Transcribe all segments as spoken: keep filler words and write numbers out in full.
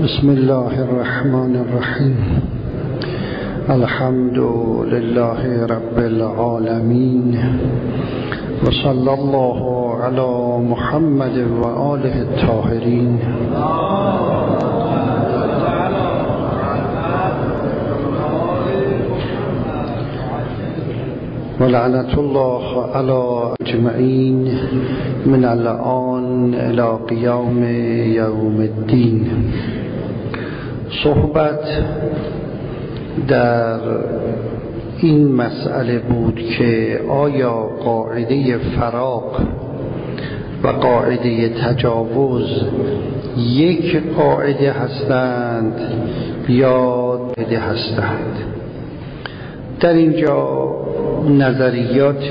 بسم الله الرحمن الرحیم. الحمد لله رب العالمین و صلی الله علی محمد و آله الطاهرین. و لعنت الله علی اجمعین من الآن الی قیام یوم الدین. صحبت در این مسئله بود که آیا قاعده فراق و قاعده تجاوز یک قاعده هستند یا قاعده هستند؟ در اینجا نظریات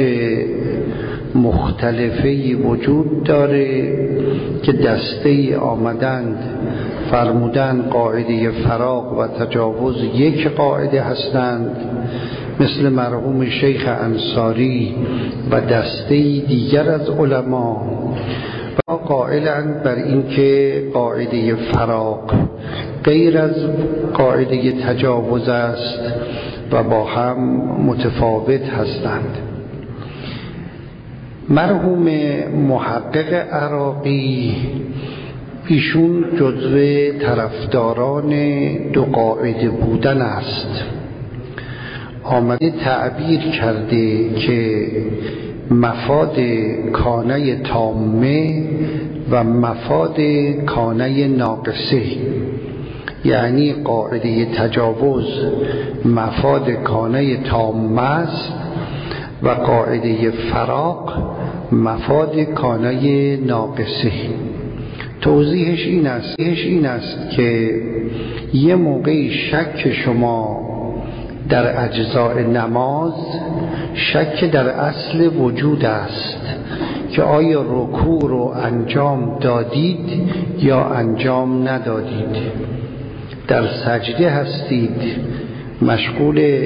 مختلفی وجود داره که دسته آمدند فرمودن قاعده فراق و تجاوز یک قاعده هستند، مثل مرحوم شیخ انصاری و دسته دیگر از علما، و قائلند بر اینکه قاعده فراق غیر از قاعده تجاوز است و با هم متفاوت هستند. مرحوم محقق عراقی ایشون جزو طرفداران دو قاعده بودن است. آمده تعبیر کرده که مفاد کانه تامه و مفاد کانه ناقصه، یعنی قاعده تجاوز مفاد کانه تامه است و قاعده فراق مفاد کانه ناقصه. توضیحش این است این است که یه موقعی شک شما در اجزاء نماز شک در اصل وجود است که آیا رکوع رو انجام دادید یا انجام ندادید. در سجده هستید، مشغول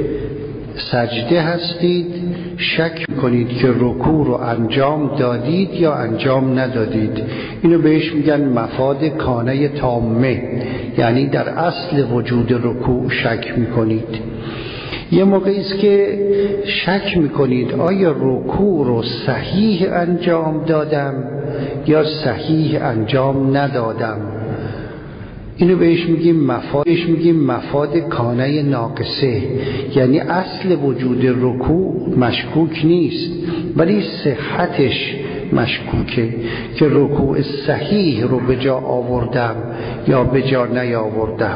سجده هستید، شک کنید که رکوع رو انجام دادید یا انجام ندادید. اینو بهش میگن مفاد کانه تامه، یعنی در اصل وجود رکوع شک میکنید. یه موقعی است که شک میکنید آیا رکوع رو صحیح انجام دادم یا صحیح انجام ندادم. اینو بهش میگیم مفاد بهش میگیم مفاد کانه ناقصه، یعنی اصل وجود رکوع مشکوک نیست ولی صحتش مشکوکه که رکوع صحیح رو به جا آوردم یا به جا نیاوردم.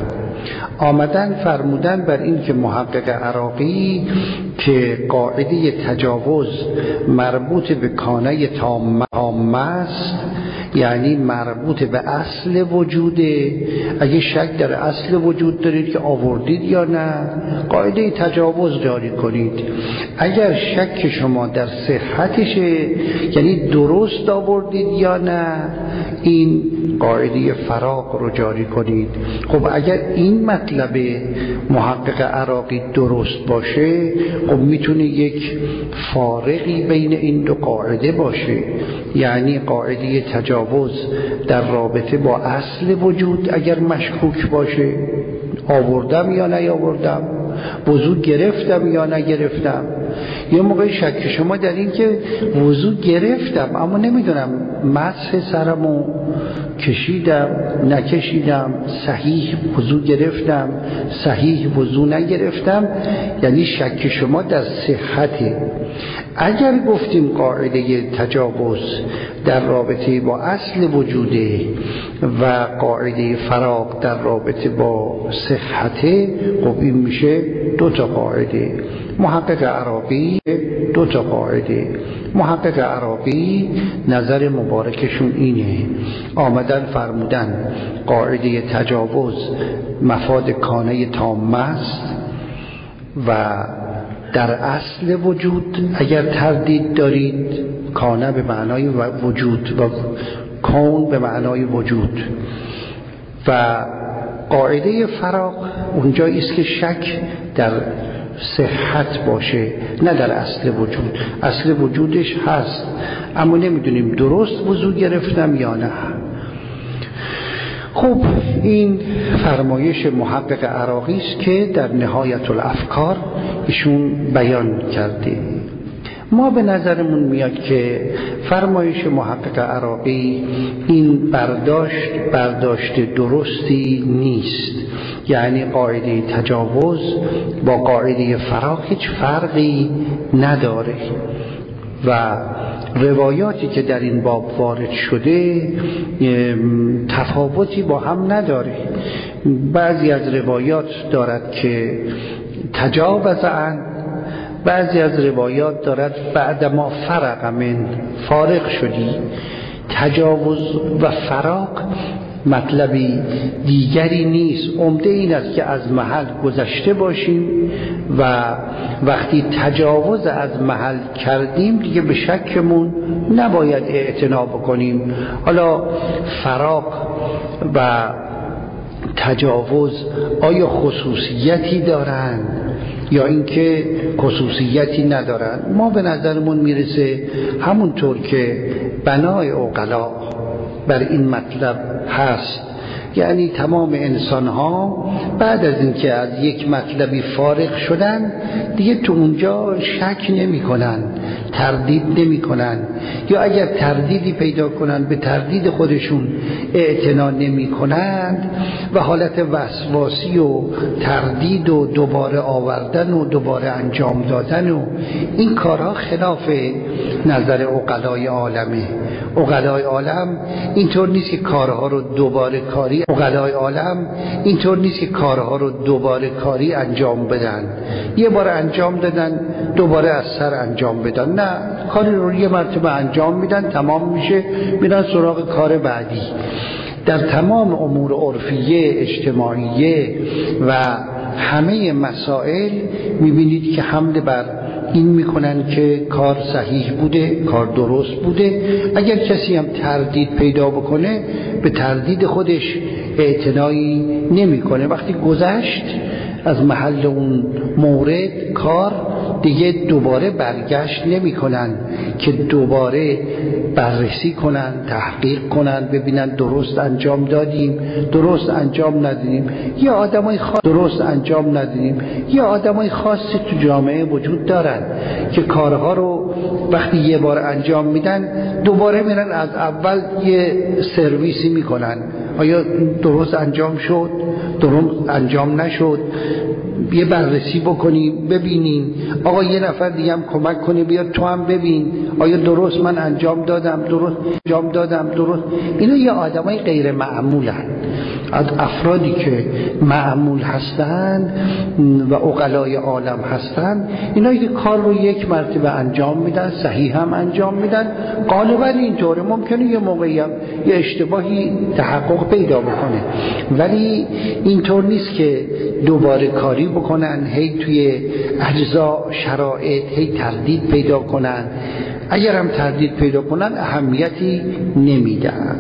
آمدن فرمودن بر این که محقق عراقی که قاعده تجاوز مربوط به کانه تامه است، یعنی مربوط به اصل وجوده. اگه شک در اصل وجود دارید که آوردید یا نه، قاعده تجاوز جاری کنید. اگر شک شما در صحتشه، یعنی درست آوردید یا نه، این قاعده فراق رو جاری کنید. خب اگر این مطلب محقق عراقی درست باشه، خب میتونه یک فارقی بین این دو قاعده باشه، یعنی قاعده تجاوز در رابطه با اصل وجود اگر مشکوک باشه، آوردم یا نیاوردم، وضو گرفتم یا نگرفتم. یه موقع شک شما در این که وضو گرفتم اما نمیدونم مسح سرمو کشیدم نکشیدم، صحیح وضو گرفتم صحیح وضو نگرفتم، یعنی شک شما در صحته. اگر گفتیم قاعده تجاوز در رابطه با اصل وجوده و قاعده فراق در رابطه با صحته، خب این میشه دو تا قاعده. محقق عراقی دو تا قاعده. محقق عراقی نظر مبارکشون اینه، آمدن فرمودن قاعده تجاوز مفاد کانه تامه است و در اصل وجود اگر تردید دارید، کانه به معنای وجود و کون به معنای وجود، و قاعده فراق اونجایی است که شک در صحت باشه نه در اصل وجود. اصل وجودش هست اما نمیدونیم درست وضو گرفتم یا نه. خب این فرمایش محقق عراقی است که در نهایت الافکار ایشون بیان کرده. ما به نظرمون میاد که فرمایش محقق عراقی این برداشت برداشت درستی نیست، یعنی قاعده تجاوز با قاعده فراق هیچ فرقی نداره و روایاتی که در این باب وارد شده تفاوتی با هم نداره. بعضی از روایات دارد که تجاوز عن، بعضی از روایات دارد بعد ما فرق من، فارغ شدی. تجاوز و فراق مطلبی دیگری نیست، عمده این است که از محل گذشته باشیم و وقتی تجاوز از محل کردیم دیگه به شکمون نباید اعتنا بکنیم. حالا فراق و تجاوز آیا خصوصیتی دارن یا اینکه خصوصیتی ندارن؟ ما به نظرمون میرسه همونطور که بنای عقلا بر این مطلب هست، یعنی تمام انسان ها بعد از اینکه از یک مطلبی فارغ شدن دیگه تو اونجا شک نمی کنن، تردید نمی کنن، یا اگر تردیدی پیدا کنن به تردید خودشون اعتنا نمی کنند و حالت وسواسی و تردید و دوباره آوردن و دوباره انجام دادن و این کارها خلاف نظر عقلای عالمه. عقلای عالم اینطور نیست که کارها رو دوباره کاری عقلای عالم اینطور نیست که کارها رو دوباره کاری انجام بدن، یه بار انجام دادن دوباره از سر انجام بدن، نه، کاری رو یه مرتبه انجام میدن تمام میشه، میرن سراغ کار بعدی. در تمام امور عرفیه، اجتماعیه و همه مسائل میبینید که حمد بر این میکنن که کار صحیح بوده، کار درست بوده. اگر کسی هم تردید پیدا بکنه به تردید خودش اعتنایی نمیکنه. وقتی گذشت از محل اون مورد کار دیگه دوباره برگشت نمی کنن که دوباره بررسی کنن، تحقیق کنن، ببینن درست انجام دادیم، درست انجام ندادیم. یا آدمای خاص درست انجام ندادیم، یا آدمای خاصی تو جامعه وجود دارن که کارها رو وقتی یه بار انجام میدن دوباره میرن از اول یه سرویسی میکنن، آیا درست انجام شد، درست انجام نشد، یه بررسی بکنیم ببینیم. آقا یه نفر دیگه هم کمک کنه بیاد تو هم ببین آیا درست من انجام دادم، درست انجام دادم درست. اینا یه آدمای غیر معمولن. از افرادی که معمول هستن و عقلای عالم هستن، اینا که کار رو یک مرتبه انجام میدن، صحیح هم انجام میدن. غالبا اینطوره، ممکنه یه موقعی هم یه اشتباهی تحقق پیدا بکنه، ولی اینطور نیست که دوباره کاری بکنن، هی توی اجزا شرایط هی تردید پیدا کنن. اگر هم تردید پیدا کنن اهمیتی نمیدن.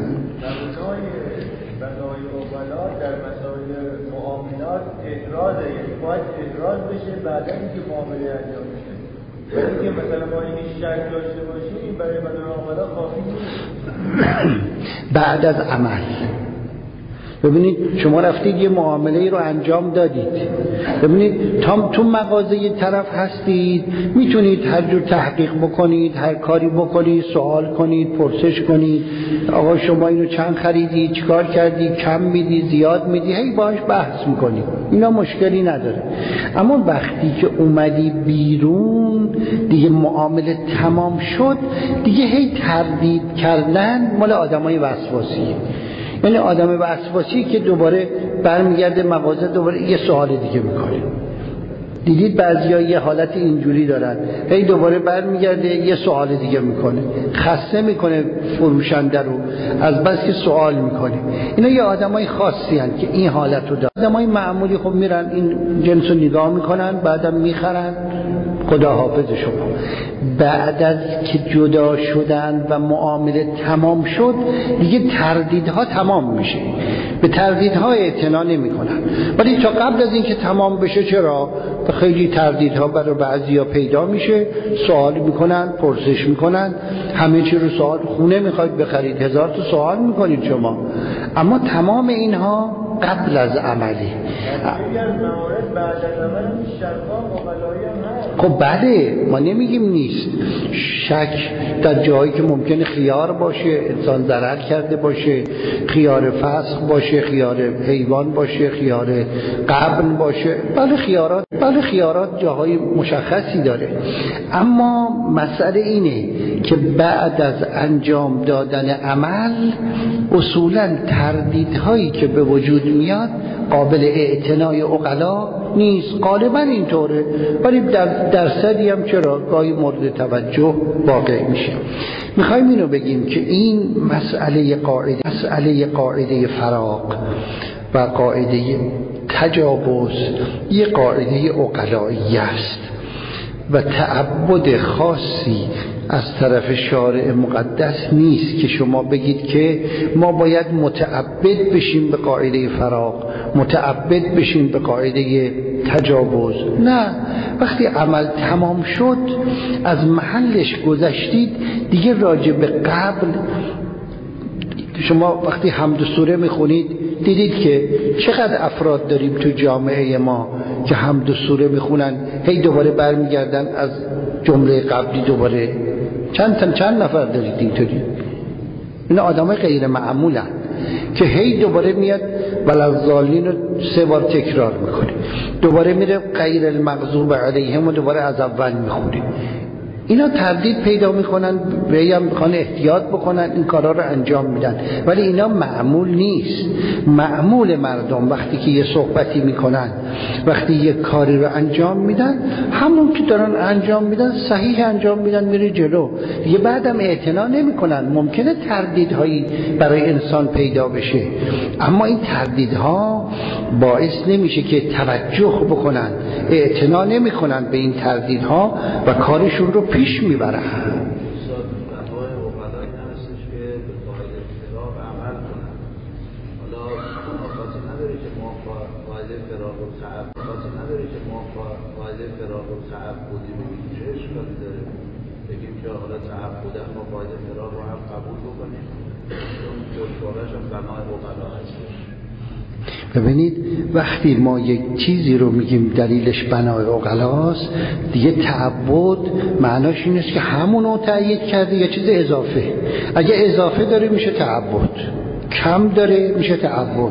اعتراض باید اعتراض بشه بعد اینکه معامله انجام بشه. ولی که مثلا ما این شک داشته باشیم برای بدن عقلا کافی نیست. بعد از عمل ببینید شما رفتید یه معامله رو انجام دادید، ببینید تا تو مغازه یه طرف هستید میتونید هر جور تحقیق بکنید، هر کاری بکنید، سوال کنید، پرسش کنید، آقا شما اینو چند خریدی، چیکار کردی، کم میدی، زیاد میدی، هی باهاش بحث میکنید، اینا مشکلی نداره. اما وقتی که اومدی بیرون دیگه معامله تمام شد، دیگه هی تردید کردن مال آدمای وسواسیه. یعنی آدم وسواسی که دوباره برمیگرده مغازه دوباره یه سوال دیگه میکنه. دیدید بعضیا یه حالت اینجوری دارن، هی دوباره برمیگرده یه سوال دیگه میکنه، خسته میکنه فروشنده رو از بس که سوال میکنه. اینا یه آدمای خاصی هستند که این حالت رو دارن. آدمای معمولی خب میرن این جنس رو نگاه میکنن، بعدم میخرن، خدا حافظ شما. بعد از که جدا شدن و معامله تمام شد دیگه تردیدها تمام میشه، به تردیدها اعتنا نمی کنن. ولی تا قبل از این که تمام بشه چرا؟ خیلی تردیدها برای بعضیا پیدا میشه، سوال میکنن، پرسش میکنن، همه چی رو سوال، خونه میخواید بخرید هزار تا سوال میکنید شما. اما تمام اینها قبل از عملی. خب بله، ما نمیگیم نیست. شک در جایی که ممکنه خیار باشه، انسان ضرر کرده باشه، خیار فسق باشه، خیار حیوان باشه، خیار قبل باشه، بله خیارات بله خیارات جاهای مشخصی داره. اما مسئله اینه که بعد از انجام دادن عمل اصولاً تردیدهایی که به وجود میاد قابل اعتنای عقلا نیست. غالبا اینطوره، ولی در درصدی هم چرا گاهی مورد توجه واقع میشه. میخوایم اینو بگیم که این مسئله قاعده مسئله قاعده فراق و قاعده تجاوز یه قاعده عقلایی است و تعبد خاصی از طرف شارع مقدس نیست که شما بگید که ما باید متعبد بشیم به قاعده فراق، متعبد بشیم به قاعده تجاوز. نه، وقتی عمل تمام شد از محلش گذشتید دیگه راجع به قبل. شما وقتی حمد و سوره میخونید دیدید که چقدر افراد داریم تو جامعه ما که حمد و سوره میخونن هی دوباره برمیگردن از جمله قبلی دوباره. چند تا چند نفر دارید اینطوری؟ این آدمای غیر معمولن که هی دوباره میاد ولضالین رو سه بار تکرار میکنه، دوباره میره غیر المغضوب علیهم و دوباره از اول میخونه. اینا تردید پیدا میکنن، بهم میخوان احتیاط بکنن، این کارا رو انجام میدن، ولی اینا معمول نیست. معمول مردم وقتی که یه صحبتی میکنن، وقتی یه کاری رو انجام میدن، همون که دارن انجام میدن صحیح انجام میدن، میره جلو دیگه. بعدم اعتنا نمیکنن. ممکنه تردیدهایی برای انسان پیدا بشه، اما این تردیدها باعث نمیشه که توجه بکنن، اعتنا نمیکنن به این تردیدها و کارشون رو پیش میبرن. ببینید وقتی ما یک چیزی رو میگیم دلیلش بنای عقلاست، دیگه تعبد معناش این است که همونو تأیید کرده یا چیز اضافه. اگه اضافه داره میشه تعبد، کم داره میشه تعبد.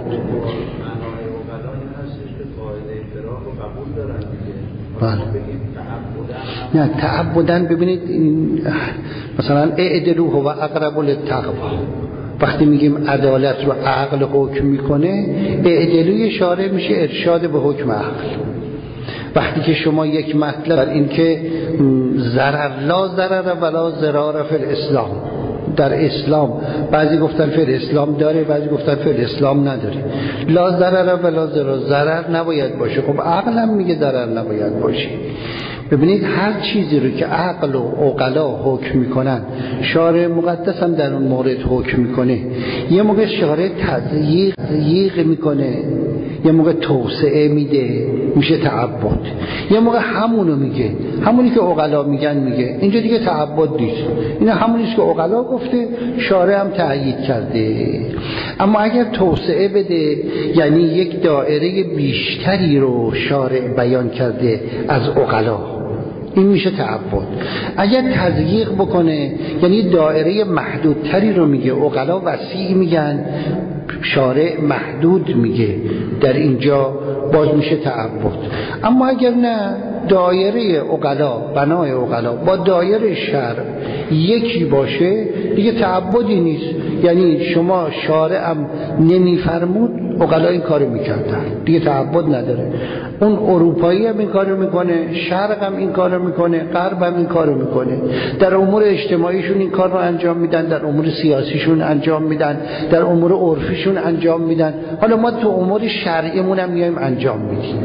بله. نه تعبدن ببینید مثلا اعدلوا هو اقرب للتقوی، وقتی میگیم عدالت رو عقل حکم میکنه، اعدلوی شارع میشه ارشاد به حکم عقل. وقتی که شما یک مطلب این که ضرر لا ضرر ولا ضرار فی الاسلام، در اسلام بعضی گفتن فی الاسلام داره، بعضی گفتن فی الاسلام نداره. لا ضرر ولا ضرار، ضرر نباید باشه. خب عقل هم میگه ضرر نباید باشه. ببینید هر چیزی رو که عقل و عقلا حکم میکنن، شارع مقدس هم در اون مورد حکم میکنه. یه موقع شارع تضییق تضییق میکنه، یه موقع توسعه میده، میشه تعبد. یه موقع همونو میگه، همونی که عقلا میگن میگه. اینجا دیگه تعبد نیست، این همونیست که عقلا گفته، شارع هم تأیید کرده. اما اگر توسعه بده، یعنی یک دایره بیشتری رو شارع بیان کرده از عقلا، این میشه تعبد. اگر تضییق بکنه، یعنی دایره محدودتری رو میگه، عقلا وسیع میگن، شارع محدود میگه، در اینجا باز میشه تعبد. اما اگر نه، دایره عقلا، بنای عقلا با دایره شرع یکی باشه، دیگه تعبدی نیست. یعنی شما شارع هم نمیفرمود، عقلا این کارو میکردن، دیگه تعبد نداره. اون اروپایی هم این کارو میکنه، شرق هم این کارو میکنه، غرب هم این کارو میکنه. در امور اجتماعیشون این کار رو انجام میدن، در امور سیاسیشون انجام میدن، در امور عرفیشون انجام میدن. حالا ما تو امور شرعیمون هم میایم انجام میدیم.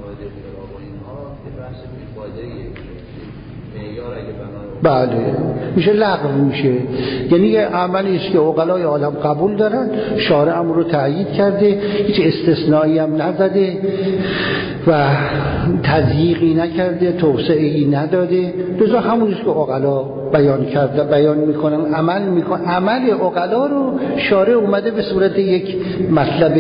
بله میشه لغو میشه. یعنی یه عملی است که عقلای عالم قبول دارن، شارع امر رو تأیید کرده، هیچ استثنایی هم نزده و تضییقی نکرده، توسعه‌ای نداده، لذا همون است که عقلا بیان کرده بیان میکنن، عمل میکنن. عمل عقلا رو شارع اومده به صورت یک مطلب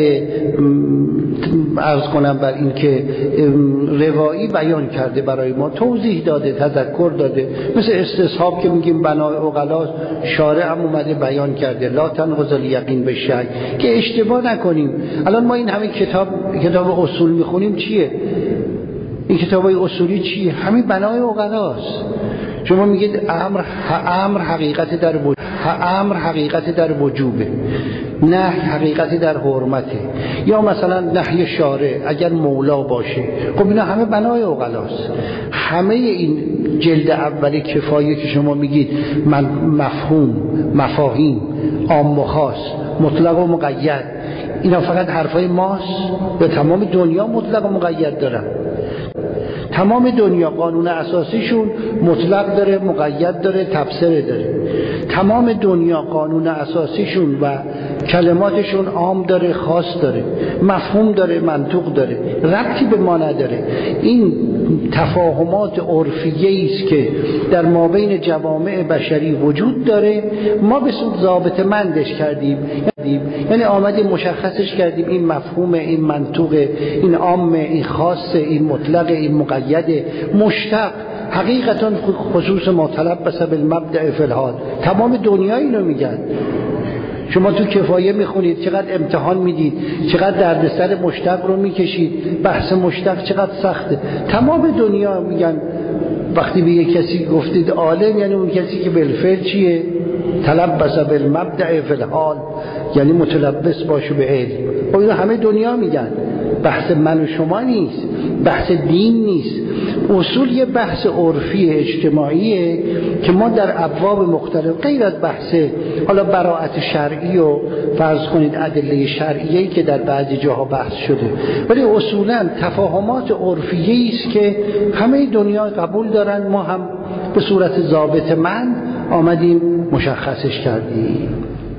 عرض کنم بر این که روایی بیان کرده، برای ما توضیح داده، تذکر داده. مثل استصحاب که میگیم بنای عقلا، شارع هم اومده بیان کرده لا تنقض الیقین بالشک، که اشتباه نکنیم. الان ما این همین کتاب کتاب اصول میخونیم، چیه این کتابای اصولی؟ چیه؟ همین بنای عقلاست. شما میگید امر امر حقیقت در وجوب، امر حقیقت در وجوبه، نهی حقیقت در حرمته، یا مثلا نهی شارع اگر مولا باشه. خب اینا همه بنای عقلاست. همه این جلد اول کفایه که شما میگید من مفهوم، مفاهیم، عام و خاص، مطلق و مقید، اینا فقط حرفای ماست یا تمام دنیا مطلق و مقید دارن؟ تمام دنیا قانون اساسیشون مطلق داره، مقید داره، تفسیر داره. تمام دنیا قانون اساسیشون و کلماتشون عام داره، خاص داره، مفهوم داره، منطق داره، ربطی به ما نداره. این تفاهمات عرفیه است که در مابین جوامع بشری وجود داره. ما به صورت ضابط مندش کردیم، یعنی آمدیم مشخصش کردیم این مفهوم، این منطق، این عام، این خاص، این مطلق، این مقید، مشتق، حقیقتا خصوص ما تلبس بالمبدأ فی الحال. تمام دنیا اینو میگن. شما تو کفایه میخونید چقدر امتحان میدید، چقدر دردسر مشتق رو میکشید، بحث مشتق چقدر سخته. تمام دنیا میگن وقتی به یک کسی گفتید عالم، یعنی اون کسی که بالفعل چیه؟ تلبس بالمبدأ فی الحال، یعنی متلبس باشه به علم. و اینو همه دنیا میگن. بحث من و شما نیست، بحث دین نیست. اصول یه بحث عرفی اجتماعیه که ما در ابواب مختلف، غیر از بحث حالا براءت شرعی و فرض کنید ادله شرعیه‌ای که در بعضی جاها بحث شده، ولی اصولا تفاهمات عرفیه است که همه دنیا قبول دارن. ما هم به صورت ضابط من آمدیم مشخصش کردیم.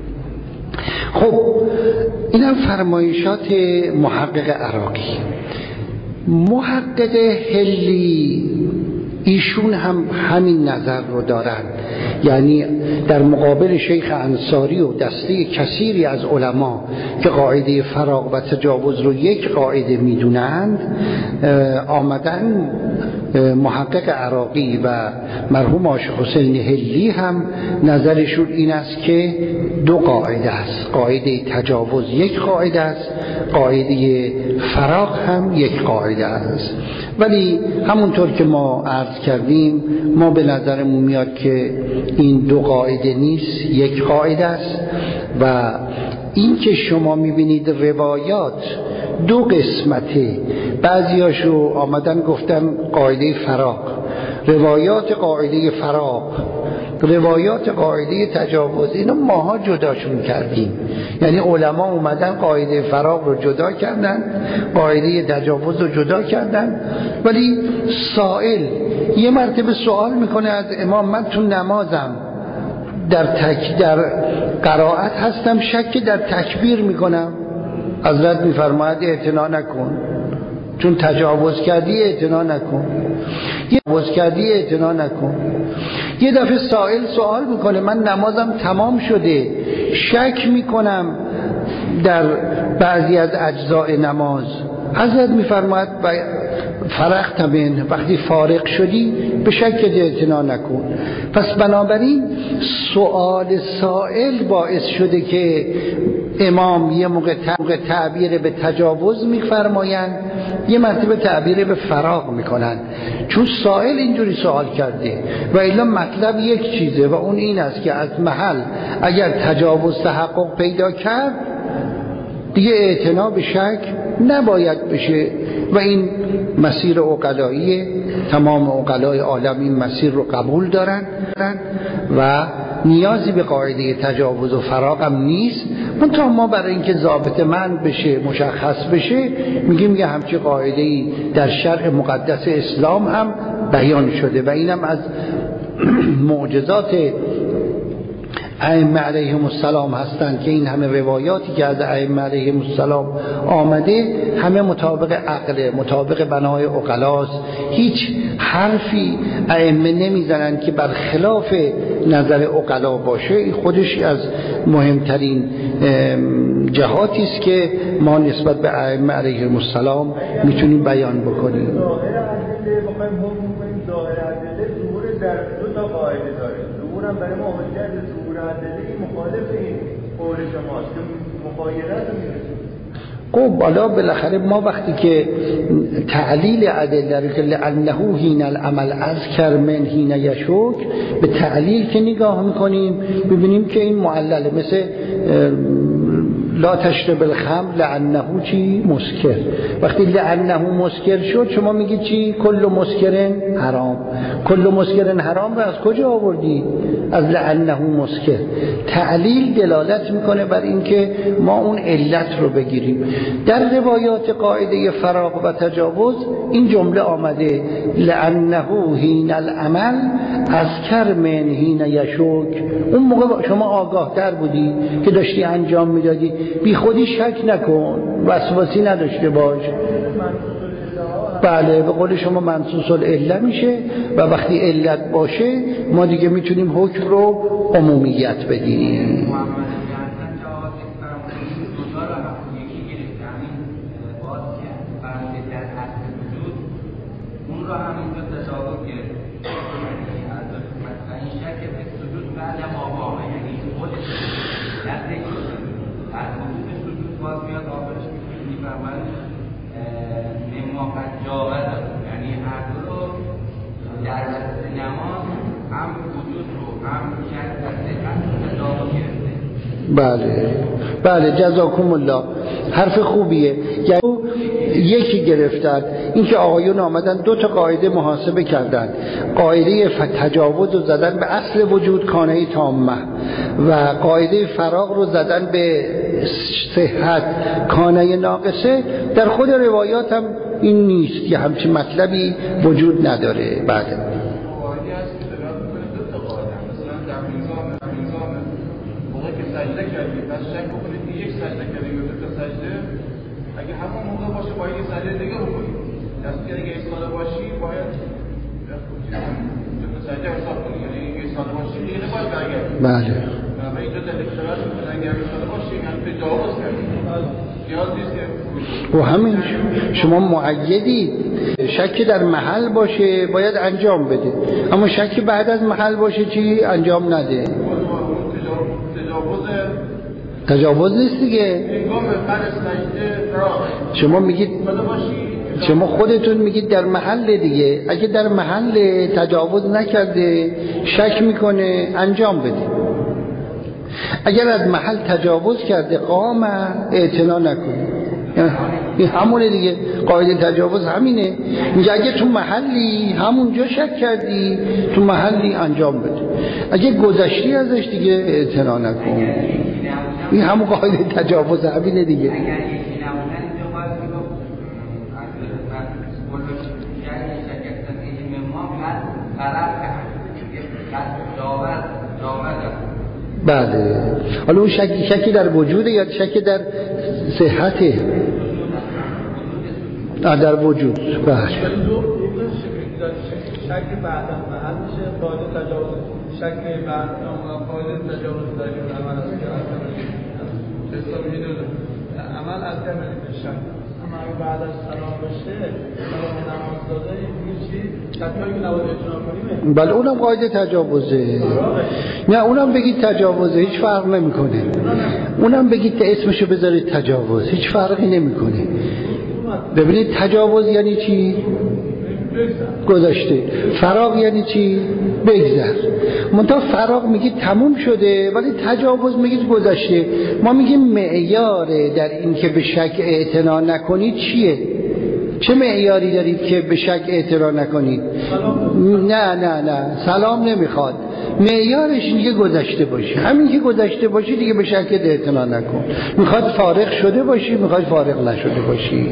خب اینم فرمایشات محقق عراقی. محقق حلی ایشون هم همین نظر رو دارن، یعنی در مقابل شیخ انصاری و دسته کثیری از علما که قاعده فراغ و تجاوز رو یک قاعده میدونند، آمدن محقق عراقی و مرحوم عاشق حسین حلی هم نظرشون این است که دو قاعده است. قاعده تجاوز یک قاعده است، قاعده فراغ هم یک قاعده است. ولی همونطور که ما عرض کردیم، ما به نظرمون میاد که این دو قاعده نیست، یک قاعده است. و این که شما میبینید روایات دو قسمته، بعضیاشو آمدن گفتن قاعده فراغ، روایات قاعده فراغ، روایات قاعده تجاوز، اینو ماها جداشون کردیم. یعنی علما اومدن قاعده فراغ رو جدا کردن، قاعده تجاوز رو جدا کردن. ولی سائل یه مرتبه سوال میکنه از امام، من تو نمازم در تک در قرائت هستم، شک در تکبیر میکنم. حضرت میفرماید اعتنا نکن، چون تجاوز کردی اعتنا نکن، یه تجاوز کردی اعتنا نکن. یه دفعه سائل سوال میکنه من نمازم تمام شده، شک میکنم در بعضی از اجزاء نماز. حضرت میفرماید فرغت من، وقتی فارغ شدی به شک اعتنا نکن. پس بنابراین سؤال سائل باعث شده که امام یه موقع تعبیر به تجاوز میفرمایند، یه مرتبه تعبیر به فراغ میکنن، چون سائل اینجوری سوال کرده. و الا مطلب یک چیزه و اون این است که از محل اگر تجاوز تحقق پیدا کرد دیگه اعتنا به شک نباید بشه. و این مسیر عقلاییه، تمام عقلای عالم این مسیر رو قبول دارن و نیازی به قاعده تجاوز و فراغ هم نیست. منتها ما برای اینکه ضابط من بشه، مشخص بشه، میگیم یه همچی قاعده‌ای در شرع مقدس اسلام هم بیان شده و اینم از معجزات ائمه علیهم السلام هستند که این همه روایاتی که از ائمه علیهم السلام آمده همه مطابق عقل، مطابق بنای عقلاست. هیچ حرفی ائمه نمیزنند که بر خلاف نظر عقلا باشه. این خودش از مهمترین جهاتی است که ما نسبت به ائمه علیهم السلام میتونیم بیان بکنیم. در دو تا قاعده داره. ظهورم برای ما حجت ظهور ادله مخالف این قول شماست که مغایرت رو میرسه. خب حالا بالاخره ما وقتی که تعلیل ادله رو که لعنه حین العمل اذکر من حین یشک به تعلیل که نگاه میکنیم ببینیم که این معلله، مثل لا تشرب الخمر لعنه چی مسکر. وقتی لعنه مسکر شد شما میگید چی؟ کل مسکرن حرام. کل مسکرن حرام رو از کجا آوردی؟ از لعنه مسکر. تعلیل دلالت میکنه بر اینکه ما اون علت رو بگیریم. در روایات قاعده فراغ و تجاوز این جمله آمده لعنه حین العمل اذکر من حین یشک. اون موقع شما آگاه تر بودی که داشتی انجام میدادی، بی خودی شک نکن، وسواسی نداشته باش. بله به قول شما منصوص العله میشه و وقتی علت باشه ما دیگه میتونیم حکم رو عمومیت بدیم. یعنی هر دو رو در نماز هم وجود رو هم شک و صحت رو تجاوز گرفته. بله بله جزاکم الله، حرف خوبیه. یعنی یکی گرفتن اینکه آقایون آمدن دو تا قاعده محاسبه کردن، قاعده تجاوز رو زدن به اصل وجود کانه تامه و قاعده فراغ رو زدن به صحت کانه ناقصه. در خود روایات هم این نیست که همچین مطلبی وجود نداره. بعد اگه همون موقع باشه باید یه سجده دیگه بکنی. دستی اگه ایستاده باشی باید دو سجده حساب کنی. یعنی اگه ایستاده باشی دیگه نباید برگردی. بله. و اینجا دلیل شرط میکنه اگه ایستاده باشی یعنی تجاوز کردی. نیاز نیست که و همین شما معیدی شک در محل باشه باید انجام بده، اما شک بعد از محل باشه چی؟ انجام نده. تجاوز تجاوز نیست دیگه. شما میگید شما خودتون میگید در محل دیگه. اگه در محل تجاوز نکرده شک میکنه انجام بده. اگر از محل تجاوز کرده قام اعتنا نکنه. این همونه دیگه. قاعده تجاوز همینه. میگه اگه تو محلی همونجا شک کردی تو محلی انجام بده. اگه گذشتی ازش دیگه اعتنا نکن. این همون قاعده تجاوز همینه دیگه. بله. حالا اون شکی شکی در وجوده یا شکی در صحته؟ در وجود. بله. شک بعد از محل میشه قاعده تجاوز. شک بعد از قاعده تجاوز داریم عمل از که حسابی داره عمل از کمال شک. اما بعد از سلام بشه سلام نماز داده این چی شکایی که نباید اجرا کنیم. بله اونم قاعده تجاوزه. نه اونم بگید تجاوزه هیچ فرق نمیکنه. اونم بگید که اسمشو بذارید تجاوز هیچ فرقی نمیکنه. ببینید تجاوز یعنی چی؟ گذشته. فراغ یعنی چی؟ بگذر. منتها فراغ میگید تموم شده ولی تجاوز میگید گذشته. ما میگیم معیار در این که به شک اعتنا نکنید چیه؟ چه معیاری دارید که به شک اعتنا نکنید؟ نه نه نه سلام نمیخواد. معیارش اینه که گذشته باشی. همین که گذشته باشی دیگه به شک اعتنا نکن. میخواد فارغ شده باشی میخواد فارغ نشده باشی.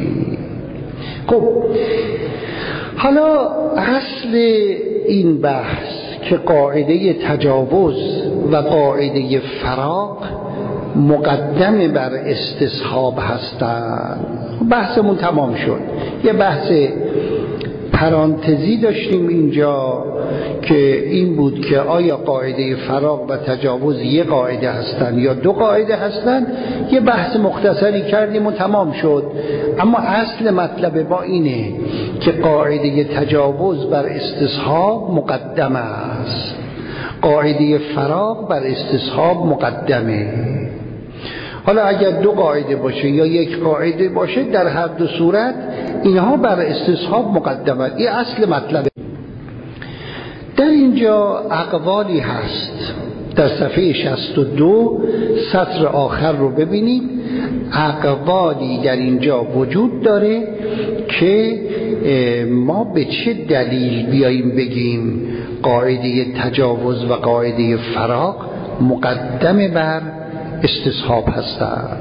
خب حالا اصل این بحث که قاعده تجاوز و قاعده فراق مقدم بر استصحاب هستند. بحثمون تمام شد. یه بحث پرانتزی داشتیم اینجا که این بود که آیا قاعده فراق و تجاوز یه قاعده هستن یا دو قاعده هستن. یه بحث مختصری کردیم و تمام شد. اما اصل مطلب ما اینه که قاعده تجاوز بر استصحاب مقدم است، قاعده فراق بر استصحاب مقدمه. حالا اگر دو قاعده باشه یا یک قاعده باشه، در هر دو صورت اینها بر استصحاب مقدمه. این اصل مطلبه. در اینجا اقوالی هست. در صفحه شصت و دو سطر آخر رو ببینید. اقوالی در اینجا وجود داره که ما به چه دلیل بیاییم بگیم قاعده تجاوز و قاعده فراق مقدم بر استصحاب هستند.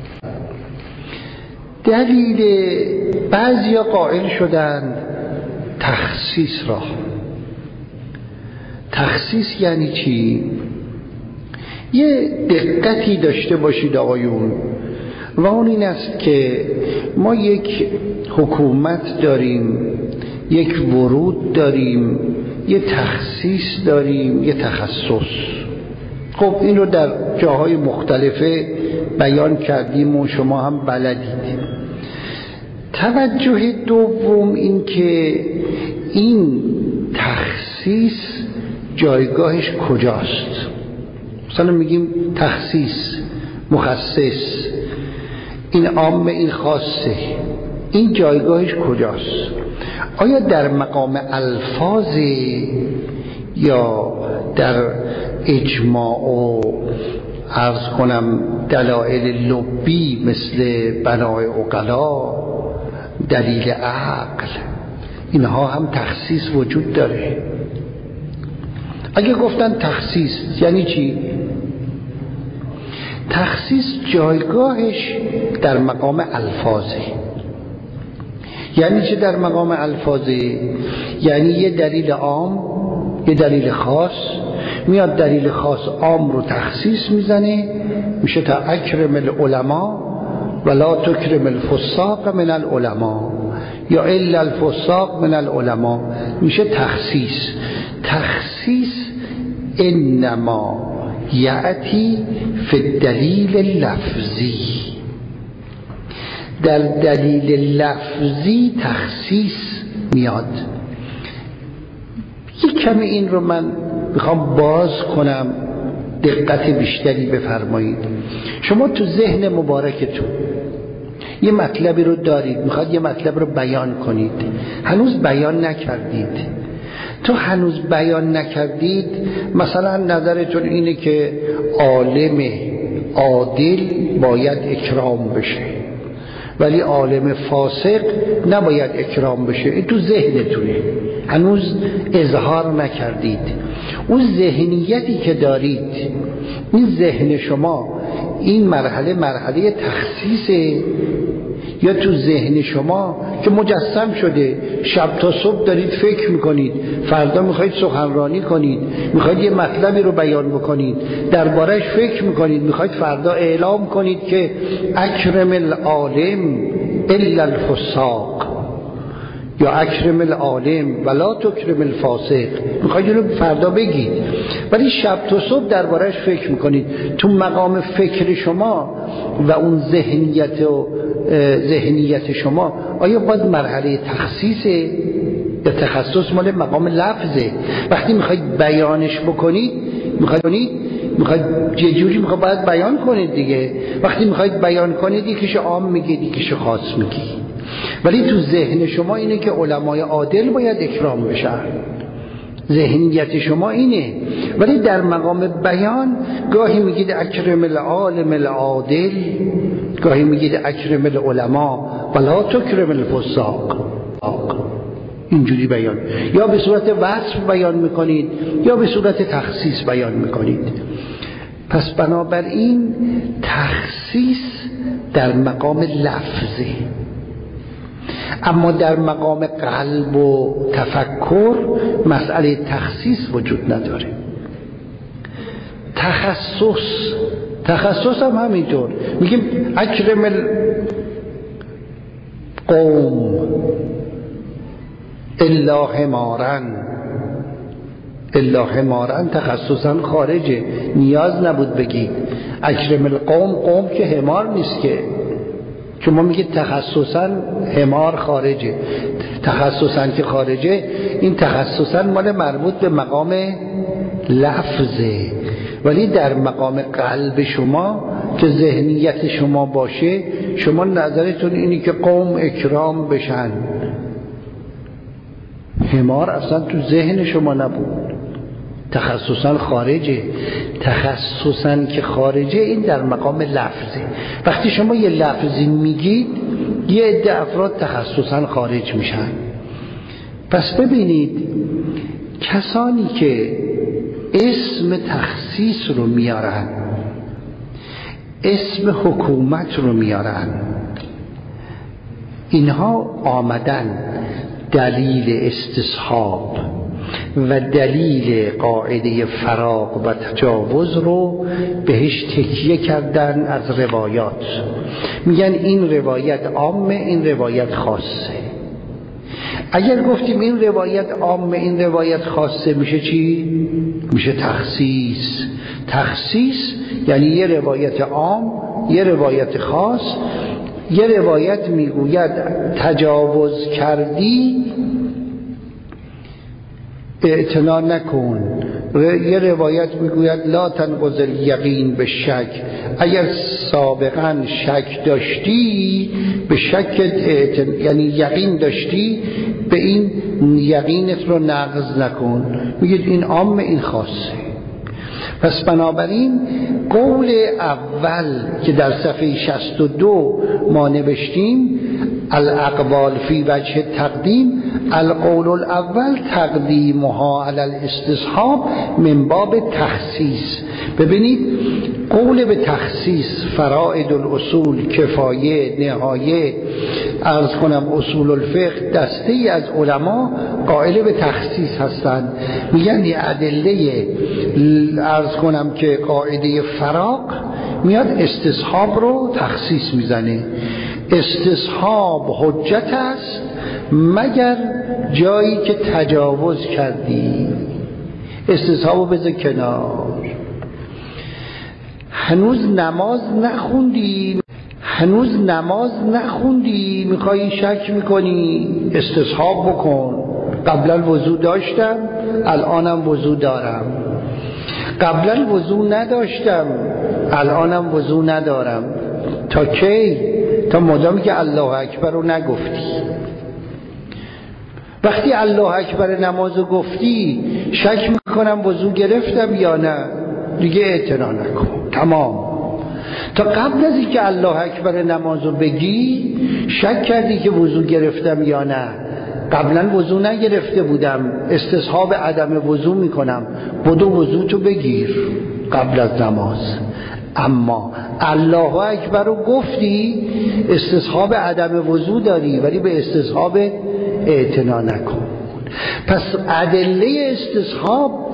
دلیل بعضیا قائل شدند تخصیص را. تخصیص یعنی چی؟ یه دقتی داشته باشید آقایون، و اون این است که ما یک حکومت داریم، یک ورود داریم، یه تخصیص داریم، یه تخصص. خب این رو در جاهای مختلفه بیان کردیم و شما هم بلدید. توجه دوم این که این تخصیص جایگاهش کجاست. مثلا میگیم تخصیص، مخصص، این عامه، این خاصه، این جایگاهش کجاست؟ آیا در مقام الفاظ یا در اجماع و عرض کنم دلایل لبی مثل بنای عقلا، دلیل عقل، اینها هم تخصیص وجود داره؟ اگه گفتن تخصیص یعنی چی؟ تخصیص جایگاهش در مقام الفاظه. یعنی چه در مقام الفاظه؟ یعنی یه دلیل عام، یه دلیل خاص میاد، دلیل خاص عام رو تخصیص میزنه، میشه تا اکرم العلماء ولا تکرم الفساق من العلماء یا الا الفساق من العلماء، میشه تخصیص. تخصیص انما یأتی فی الدلیل لفظی، در دلیل لفظی تخصیص میاد. یک کمی این رو من میخوام باز کنم، دقت بیشتری بفرمایید. شما تو ذهن مبارکتون یه مطلبی رو دارید، میخواد یه مطلب رو بیان کنید، هنوز بیان نکردید. تو هنوز بیان نکردید، مثلا نظرتون اینه که عالم عادل باید اکرام بشه ولی عالم فاسق نباید اکرام بشه. این تو ذهنتونه، هنوز اظهار نکردید. اون ذهنیتی که دارید، این ذهن شما، این مرحله مرحله تخصیصه یا تو ذهن شما که مجسم شده شب تا صبح دارید فکر میکنید، فردا میخواید سخنرانی کنید، میخواید یه مطلبی رو بیان بکنید، درباره‌اش فکر میکنید، میخواید فردا اعلام کنید که اکرم العالم الا الفساق یا اکرم العالم ولا تکرم الفاسق، میخواید اینو فردا بگید، ولی شب تا صبح درباره‌اش فکر میکنید. تو مقام فکر شما و اون ذهنیت و ذهنیت شما آیا باید مرحله تخصیص یا تخصص مال مقام لفظه؟ وقتی میخواید بیانش بکنید، میخواید میخواید یه جوری میخواید باید بیان کنید دیگه. وقتی میخواید بیان کنید یکیش عام میگید، یکیش خاص میگید، ولی تو ذهن شما اینه که علمای عادل باید اکرام بشن، ذهنیت شما اینه. ولی در مقام بیان گاهی میگید اکرم العالم العادل، گاهی میگید اکرم العلماء ولا تکرم الفساق. اینجوری بیان، یا به صورت وصف بیان میکنید یا به صورت تخصیص بیان میکنید. پس بنابراین تخصیص در مقام لفظه. اما در مقام قلب و تفکر مسئله تخصیص وجود نداره. تخصص تخصص هم همینطور، میگیم اکرم القوم الا حمارن، الا حمارن تخصصا خارجه، نیاز نبود بگید اکرم القوم، قوم که حمار نیست که، چون ما میگه تخصصا حمار خارجه، تخصصا که خارجه، این تخصصا مال مربوط به مقام لفظه، ولی در مقام قلب شما که ذهنیت شما باشه، شما نظرتون اینی که قوم اکرام بشن، حمار اصلا تو ذهن شما نبود، تخصصا خارجه. تخصصا که خارجه این در مقام لفظه. وقتی شما یه لفظی میگید یه عده افراد تخصصا خارج میشن. پس ببینید کسانی که اسم تخصیص رو میارن، اسم حکومت رو میارن، اینها آمدن دلیل استصحاب و دلیل قاعده فراق و تجاوز رو بهش تکیه کردن از روایات. میگن این روایت عامه، این روایت خاصه. اگر گفتیم این روایت عامه، این روایت خاصه، میشه چی؟ میشه تخصیص. تخصیص یعنی یه روایت عام، یه روایت خاص. یه روایت میگوید تجاوز کردی اعتنا نکن، یه روایت میگوید لا تنقض الیقین به شک، اگر سابقا شک داشتی به شک اعتنا، یعنی یقین داشتی به این یقینت رو نقض نکن. میگید این عام، این خاصه. پس بنابراین قول اول که در صفحه شصت و دو ما نوشتیم الاقوال فی وجه تقدیم، القول الاول تقدیمها علی الاستصحاب من باب تخصیص. ببینید قول به تخصیص، فرائد الاصول، کفایه، نهایه، عرض کنم اصول الفقه، دسته ای از علما قائل به تخصیص هستند. میگن یه ادله عرض کنم که قاعده فراق میاد استصحاب رو تخصیص میزنه. استصحاب حجت است مگر جایی که تجاوز کردی. استصحابو بذار کنار. هنوز نماز نخوندی، هنوز نماز نخوندی میخوایی شک میکنی، استصحاب بکن. قبلا وضو داشتم، الانم وضو دارم. قبلا وضو نداشتم، الانم وضو ندارم. تا کی؟ تا مدامی که الله اکبر رو نگفتی. وقتی الله اکبر نماز رو گفتی شک میکنم وضو گرفتم یا نه، دیگه اعتنا نکن. تمام. تا قبل از اینکه الله اکبر نماز رو بگی شک کردی که وضو گرفتم یا نه. قبلا وضو نگرفته بودم، استصحاب عدم وضو میکنم، بدو وضو تو بگیر قبل از نماز. اما الله اکبر رو گفتی، استصحاب عدم وضو داری ولی به استصحاب اعتنا نکن. پس ادله استصحاب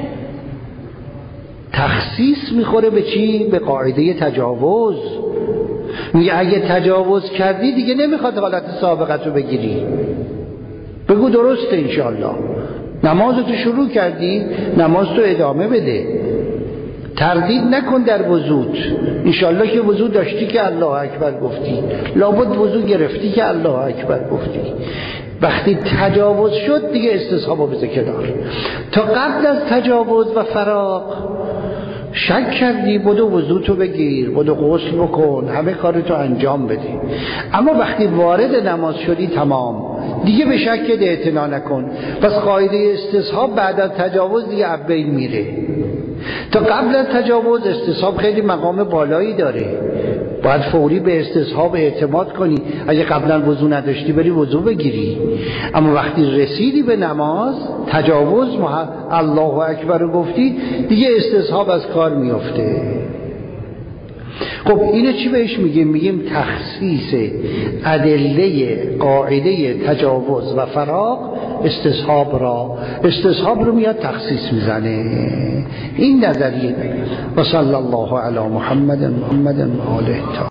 تخصیص میخوره به چی؟ به قاعده تجاوز. میگه اگه تجاوز کردی دیگه نمیخواد حالت سابقت رو بگیری، بگو درسته انشاءالله. نمازتو شروع کردی، نمازتو ادامه بده، تردید نکن در وضوت. انشاءالله که وضو داشتی که الله اکبر گفتی، لابد وضو گرفتی که الله اکبر گفتی. وقتی تجاوز شد دیگه استصحابو بذار کنار. تا قبل از تجاوز و فراق شک کردی، بدو وضوتو بگیر، بدو غسل بکن، همه کارتو انجام بده. اما وقتی وارد نماز شدی تمام، دیگه به شک اعتنا نکن. پس قاعده استصحاب بعد از تجاوز دیگه اول میره. تا قبل از تجاوز استصحاب خیلی مقام بالایی داره، باید فوری به استصحاب اعتماد کنی. اگه قبلا وضو نداشتی بری وضو بگیری. اما وقتی رسیدی به نماز، تجاوز الله اکبر رو گفتی، دیگه استصحاب از کار میفته. خب اینو چی بهش میگیم؟ میگیم تخصیص ادله قاعده تجاوز و فراغ استصحاب را، استصحاب رو میاد تخصیص میزنه. این نظریه. و صلی الله علی محمد محمد و آله.